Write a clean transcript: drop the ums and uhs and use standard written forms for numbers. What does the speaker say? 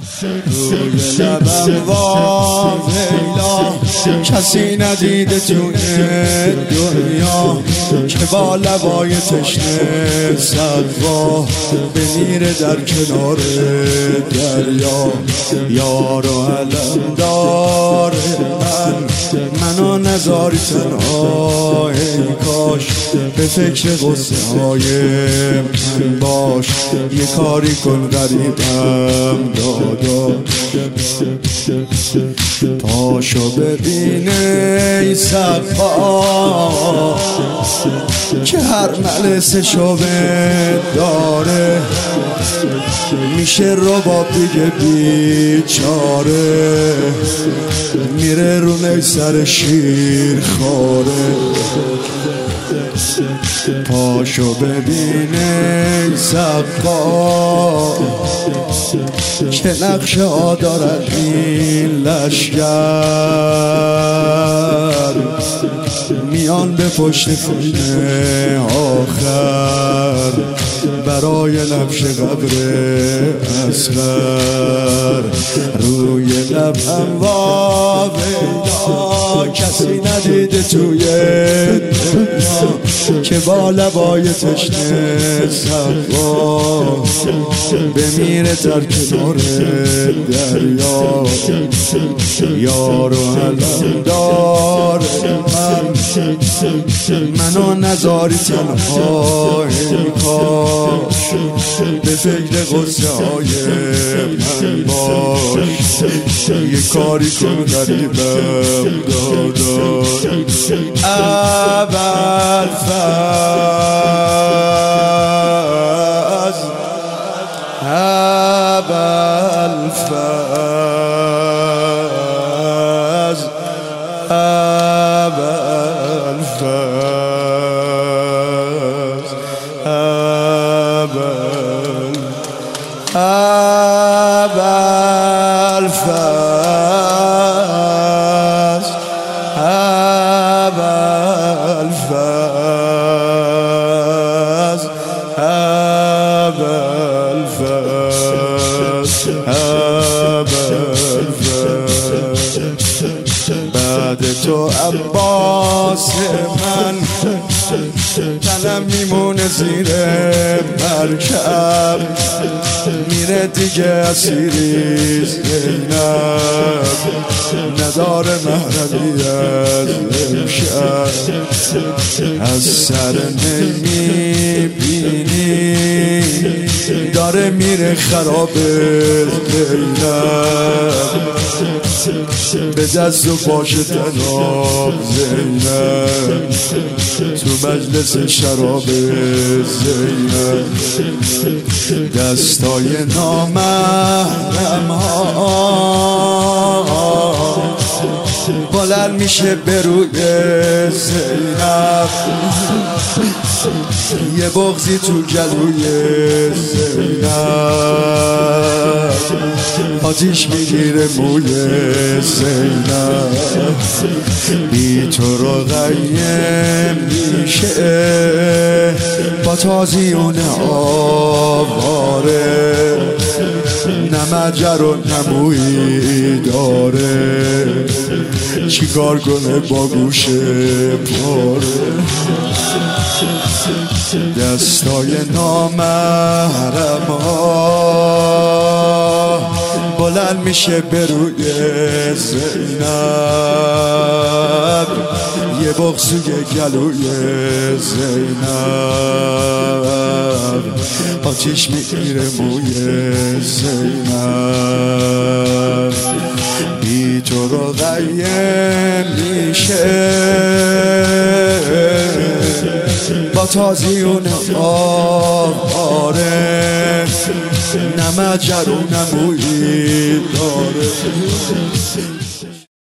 روی لبم واویلا کسی ندیده توی دنیا که با لبای تشنه صدوا بمیره در کنار دریا. یار و علمدار منو نذاری تنها، ای کاش به فکر غصه های من باش. یه کاری کن غریبم دادا، پاشو ببینه ای صفا که هر ملسشو داره میشه رباب دیگه بیچاره، میره رو سر شیر خواره. پاشو ببینه سقا که نقشه ها دارد این لشگر، میان به پشت فیلم آخر برای نقش قبر اصغر. روی لبم واویلا کسی ندیده توی دنیا که با لبای تشنه صفا بمیره در کنار دریا. یار و علمدار منو نذاری تنها، ای کاش به فکر غصه های من باش. یه کاری کن غریبم دادا. اول فاز اول فاز اول فاز اول فاز اول فاز اول فاز اول فاز. بعد تو عباس من تنم میمونه زیر مرکب، میره دیگه اسیری زینب، نداره محرمی از امشب. از سر نمیبینی داره میره خراب زینب، به دست و پاش تناب زینب، تو مجلس شراب زینب. دستای نامحرم ها بلند میشه به روی زینب، یه بغضی تو گلوی زینب، آتیش میگیره موی زینب. بی تو رو قیم میشه با تازیون آواره، نمجر و نمویی داره، چیکار کنه با گوش پاره. دستای نامحرم ها بلند میشه به روی زینب، یه بغضوی گلوی زینب، آتیش میگیره موی زینب. بی تو رو قیم میشه با تازیون آواره، نمجر و نمویی داره.